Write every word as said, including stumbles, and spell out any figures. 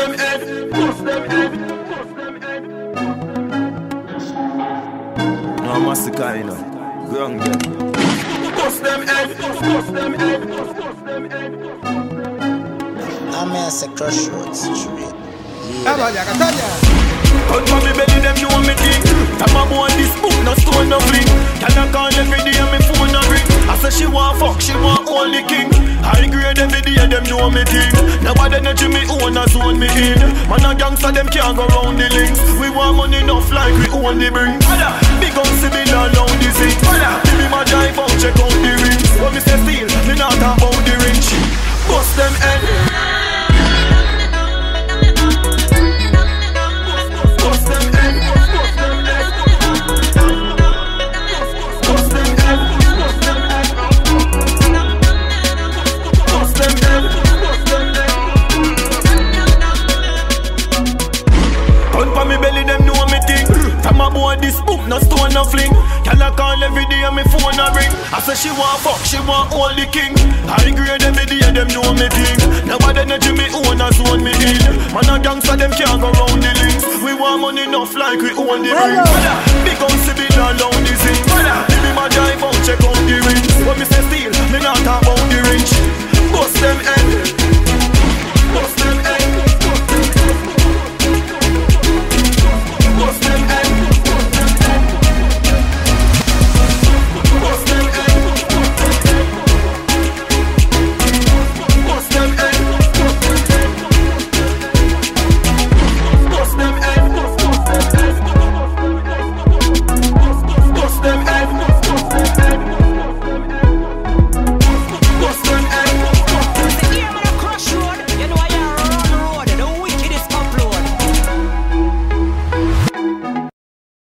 them head, bust them head, bust them head. No massacre, you know. Ground girl. Bust them head, bust them head, bust them head. I'm here to crossroads straight. Cut from me belly, them know me thing. Tap my boy this book, no stone, no fling. Can I call every day and me phone no ring. I say she want fuck, she want only king. High grade every day, them know me thing. Nobody know to me own a zone me in. Man a gangster, them can't go round the links. We want money enough like we own the bring. Big on civil along the zing. Give me my drive out, check out the rings. When me say steal, me not talk about the rich. Bust them head. This book, no stone, no fling. Can I call every day and me phone a ring. I say she want fuck, she want all the king. High grade every day, them know me thing. Nobody know to me own a zone me in. Man a gangster, them can't go round the links. We want money enough like we own the ring. Big on civil along the zing. Give me my drive out, check out the rings. When me say steal, me not talk about the rich. Bust them head.